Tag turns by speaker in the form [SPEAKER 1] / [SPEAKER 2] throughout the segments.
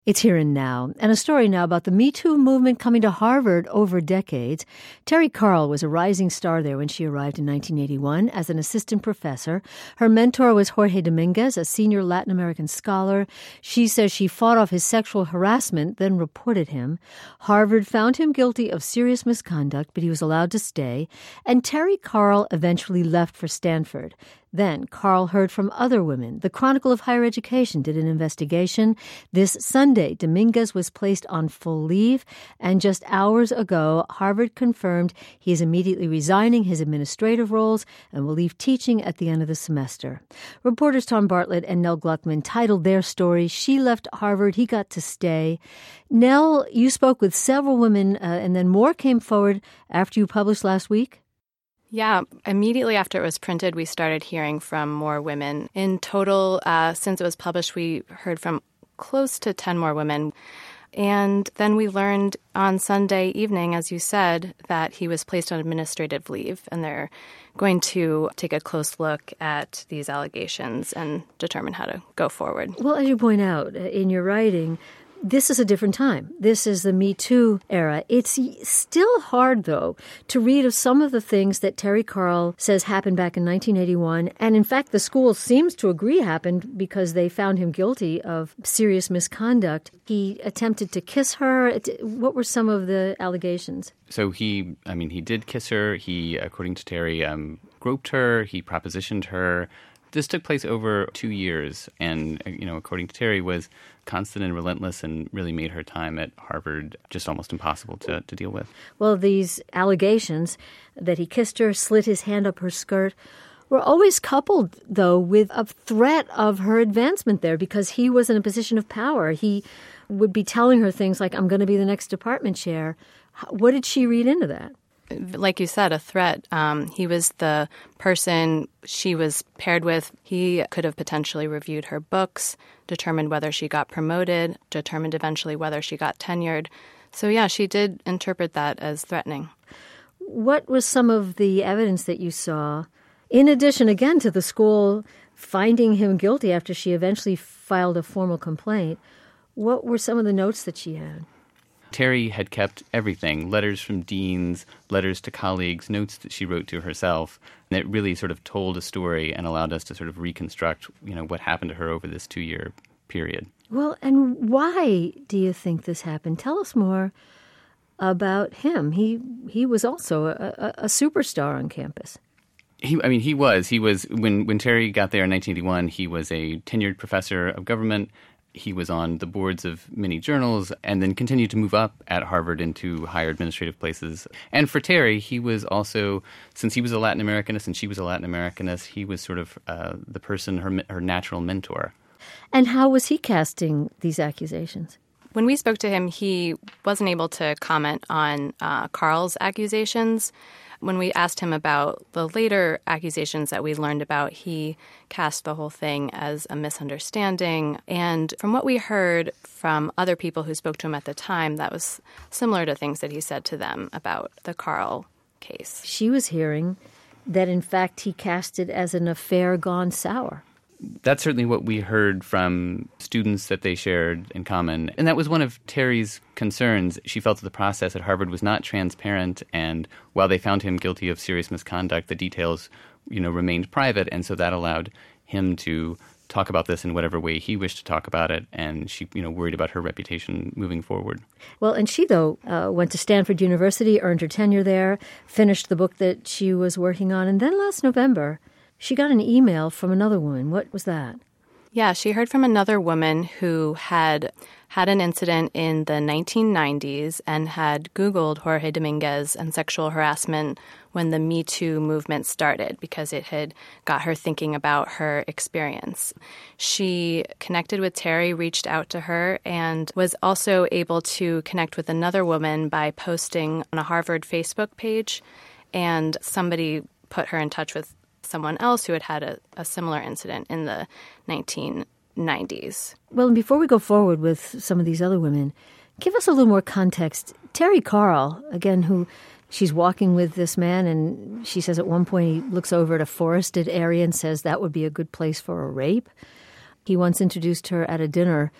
[SPEAKER 1] It's Here and Now, and a story now about the Me Too movement coming to Harvard over decades. Terri Carl was a rising star there when she arrived in 1981 as an assistant professor. Her mentor was Jorge Dominguez, a senior Latin American scholar. She says she fought off his sexual harassment, then reported him. Harvard found him guilty of serious misconduct, but he was allowed to stay. And Terri Carl eventually left for Stanford. Then Carl heard from other women. The Chronicle of Higher Education did an investigation. This Sunday, Dominguez was placed on full leave, and just hours ago, Harvard confirmed he is immediately resigning his administrative roles and will leave teaching at the end of the semester. Reporters Tom Bartlett and Nell Gluckman titled their story, "She Left Harvard, He Got to Stay." Nell, you spoke with several women, and then more came forward after you published last week?
[SPEAKER 2] Yeah, immediately after it was printed, we started hearing from more women. In total, since it was published, we heard from close to 10 more women. And then we learned on Sunday evening, as you said, that he was placed on administrative leave, and they're going to take a close look at these allegations and determine how to go forward.
[SPEAKER 1] Well, as you point out in your writing, this is a different time. This is the Me Too era. It's still hard, though, to read of some of the things that Terri Carl says happened back in 1981. And in fact, the school seems to agree happened because they found him guilty of serious misconduct. He attempted to kiss her. What were some of the allegations?
[SPEAKER 3] So he did kiss her. He, according to Terri, groped her. He propositioned her. This took place over 2 years and, according to Terri, was constant and relentless and really made her time at Harvard just almost impossible to deal with.
[SPEAKER 1] Well, these allegations that he kissed her, slit his hand up her skirt, were always coupled, though, with a threat of her advancement there because he was in a position of power. He would be telling her things like, "I'm going to be the next department chair." What did she read into that?
[SPEAKER 2] Like you said, a threat. He was the person she was paired with. He could have potentially reviewed her books, determined whether she got promoted, determined eventually whether she got tenured. So yeah, she did interpret that as threatening.
[SPEAKER 1] What was some of the evidence that you saw, in addition, again, to the school finding him guilty after she eventually filed a formal complaint? What were some of the notes that she had?
[SPEAKER 3] Terri had kept everything, letters from deans, letters to colleagues, notes that she wrote to herself. And it really sort of told a story and allowed us to sort of reconstruct, what happened to her over this 2-year period.
[SPEAKER 1] Well, and why do you think this happened? Tell us more about him. He was also a superstar on campus.
[SPEAKER 3] He was. When Terri got there in 1981, he was a tenured professor of government. He was on the boards of many journals and then continued to move up at Harvard into higher administrative places. And for Terri, he was also, since he was a Latin Americanist and she was a Latin Americanist, he was sort of the person, her natural mentor.
[SPEAKER 1] And how was he casting these accusations?
[SPEAKER 2] When we spoke to him, he wasn't able to comment on Carl's accusations. When we asked him about the later accusations that we learned about, he cast the whole thing as a misunderstanding. And from what we heard from other people who spoke to him at the time, that was similar to things that he said to them about the Carl case.
[SPEAKER 1] She was hearing that, in fact, he cast it as an affair gone sour.
[SPEAKER 3] That's certainly what we heard from students that they shared in common. And that was one of Terri's concerns. She felt that the process at Harvard was not transparent, and while they found him guilty of serious misconduct, the details, remained private, and so that allowed him to talk about this in whatever way he wished to talk about it, and she, worried about her reputation moving forward.
[SPEAKER 1] Well, and she, though, went to Stanford University, earned her tenure there, finished the book that she was working on, and then last November, she got an email from another woman. What was that?
[SPEAKER 2] Yeah, she heard from another woman who had an incident in the 1990s and had Googled Jorge Dominguez and sexual harassment when the Me Too movement started because it had got her thinking about her experience. She connected with Terri, reached out to her, and was also able to connect with another woman by posting on a Harvard Facebook page, and somebody put her in touch with someone else who had a similar incident in the 1990s.
[SPEAKER 1] Well, and before we go forward with some of these other women, give us a little more context. Terri Carl, again, who she's walking with this man, and she says at one point he looks over at a forested area and says that would be a good place for a rape. He once introduced her at a dinner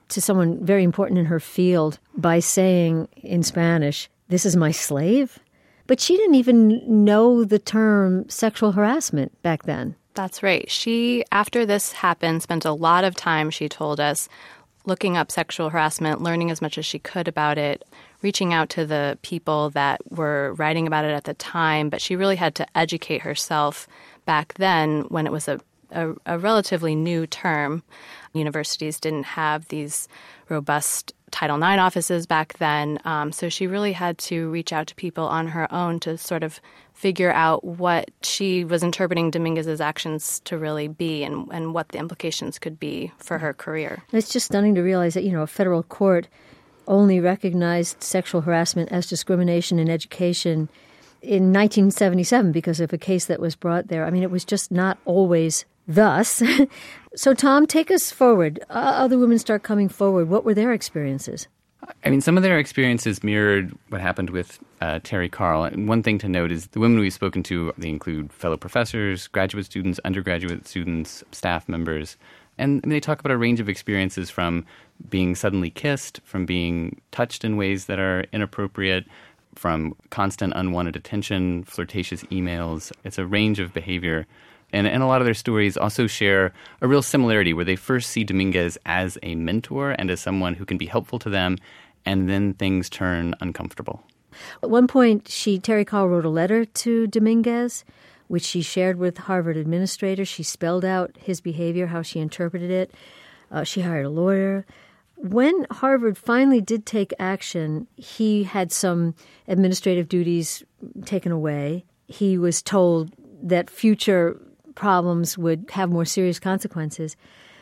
[SPEAKER 1] to someone very important in her field by saying in Spanish, "This is my slave"? But she didn't even know the term sexual harassment back then.
[SPEAKER 2] That's right. She, after this happened, spent a lot of time, she told us, looking up sexual harassment, learning as much as she could about it, reaching out to the people that were writing about it at the time. But she really had to educate herself back then when it was a relatively new term. Universities didn't have these robust Title IX offices back then. So she really had to reach out to people on her own to sort of figure out what she was interpreting Dominguez's actions to really be and what the implications could be for her career.
[SPEAKER 1] It's just stunning to realize that, a federal court only recognized sexual harassment as discrimination in education in 1977 because of a case that was brought there. I mean, it was just not always thus. So, Tom, take us forward. Other women start coming forward. What were their experiences?
[SPEAKER 3] I mean, some of their experiences mirrored what happened with Terry Carl. And one thing to note is the women we've spoken to, they include fellow professors, graduate students, undergraduate students, staff members. And they talk about a range of experiences from being suddenly kissed, from being touched in ways that are inappropriate, from constant unwanted attention, flirtatious emails. It's a range of behavior. And a lot of their stories also share a real similarity where they first see Dominguez as a mentor and as someone who can be helpful to them, and then things turn uncomfortable.
[SPEAKER 1] At one point, Terry Carl wrote a letter to Dominguez, which she shared with Harvard administrators. She spelled out his behavior, how she interpreted it. She hired a lawyer. When Harvard finally did take action, he had some administrative duties taken away. He was told that future problems would have more serious consequences.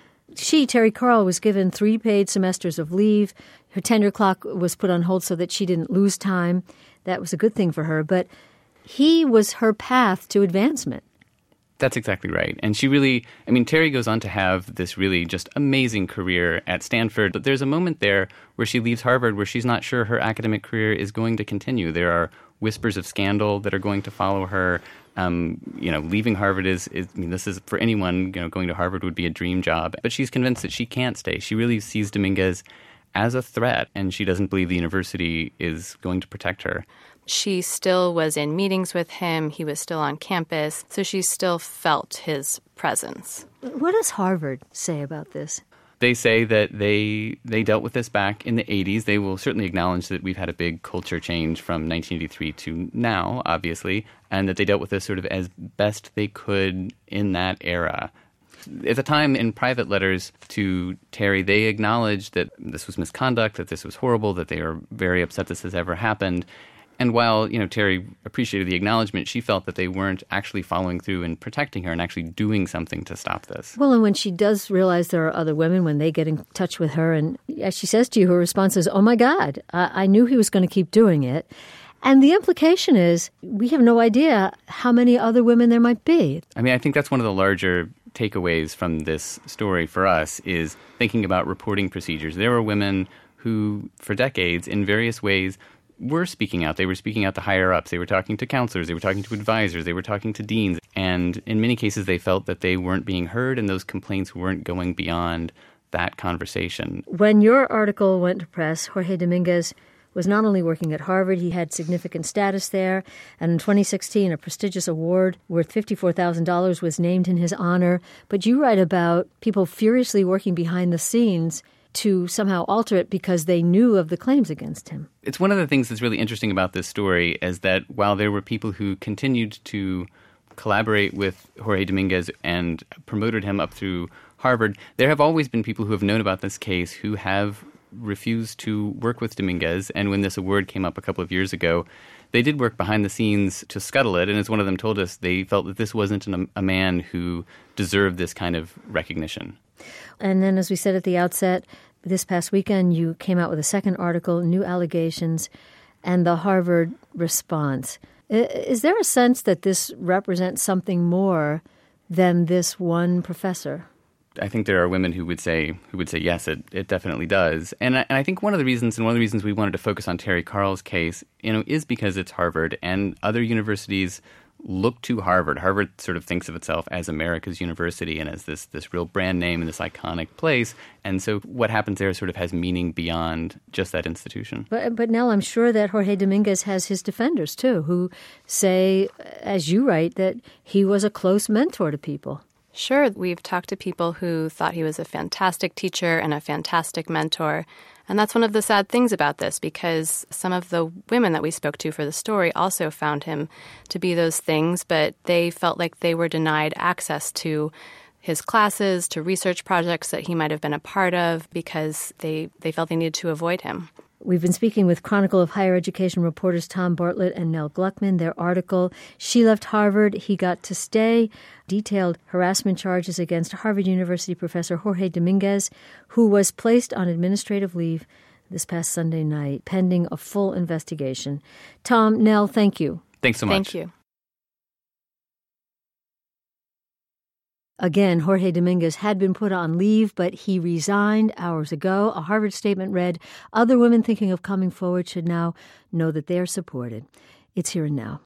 [SPEAKER 1] Terry Carl, was given 3 paid semesters of leave. Her tenure clock was put on hold so that she didn't lose time. That was a good thing for her. But he was her path to advancement.
[SPEAKER 3] That's exactly right. And she really, Terry goes on to have this really just amazing career at Stanford. But there's a moment there where she leaves Harvard where she's not sure her academic career is going to continue. There are whispers of scandal that are going to follow her. Leaving Harvard is this is for anyone, going to Harvard would be a dream job. But she's convinced that she can't stay. She really sees Dominguez as a threat, and she doesn't believe the university is going to protect her.
[SPEAKER 2] She still was in meetings with him. He was still on campus. So she still felt his presence.
[SPEAKER 1] What does Harvard say about this?
[SPEAKER 3] They say that they dealt with this back in the 80s. They will certainly acknowledge that we've had a big culture change from 1983 to now, obviously, and that they dealt with this sort of as best they could in that era. At the time, in private letters to Terry, they acknowledged that this was misconduct, that this was horrible, that they are very upset this has ever happened. And while, Terry appreciated the acknowledgement, she felt that they weren't actually following through and protecting her and actually doing something to stop this.
[SPEAKER 1] Well, and when she does realize there are other women, when they get in touch with her, and as she says to you, her response is, "Oh my God, I knew he was going to keep doing it." And the implication is we have no idea how many other women there might be.
[SPEAKER 3] I think that's one of the larger takeaways from this story for us is thinking about reporting procedures. There were women who, for decades, in various ways, were speaking out. They were speaking out to higher-ups. They were talking to counselors. They were talking to advisors. They were talking to deans. And in many cases, they felt that they weren't being heard and those complaints weren't going beyond that conversation.
[SPEAKER 1] When your article went to press, Jorge Dominguez was not only working at Harvard, he had significant status there. And in 2016, a prestigious award worth $54,000 was named in his honor. But you write about people furiously working behind the scenes to somehow alter it because they knew of the claims against him.
[SPEAKER 3] It's one of the things that's really interesting about this story is that while there were people who continued to collaborate with Jorge Dominguez and promoted him up through Harvard, there have always been people who have known about this case who have refused to work with Dominguez. And when this award came up a couple of years ago, they did work behind the scenes to scuttle it. And as one of them told us, they felt that this wasn't a man who deserved this kind of recognition.
[SPEAKER 1] And then, as we said at the outset, this past weekend, you came out with a second article, New Allegations, and the Harvard Response. Is there a sense that this represents something more than this one professor?
[SPEAKER 3] I think there are women who would say yes, it definitely does. And I think one of the reasons we wanted to focus on Terry Carl's case, is because it's Harvard, and other universities look to Harvard. Harvard sort of thinks of itself as America's university and as this real brand name and this iconic place. And so what happens there sort of has meaning beyond just that institution.
[SPEAKER 1] But Nell, I'm sure that Jorge Dominguez has his defenders, too, who say, as you write, that he was a close mentor to people.
[SPEAKER 2] Sure. We've talked to people who thought he was a fantastic teacher and a fantastic mentor. And that's one of the sad things about this, because some of the women that we spoke to for the story also found him to be those things, but they felt like they were denied access to his classes, to research projects that he might have been a part of, because they felt they needed to avoid him.
[SPEAKER 1] We've been speaking with Chronicle of Higher Education reporters Tom Bartlett and Nell Gluckman. Their article, She Left Harvard, He Got to Stay, detailed harassment charges against Harvard University professor Jorge Dominguez, who was placed on administrative leave this past Sunday night, pending a full investigation. Tom, Nell, thank you.
[SPEAKER 3] Thanks so much.
[SPEAKER 2] Thank you.
[SPEAKER 1] Again, Jorge Dominguez had been put on leave, but he resigned hours ago. A Harvard statement read, "Other women thinking of coming forward should now know that they are supported." It's here and now.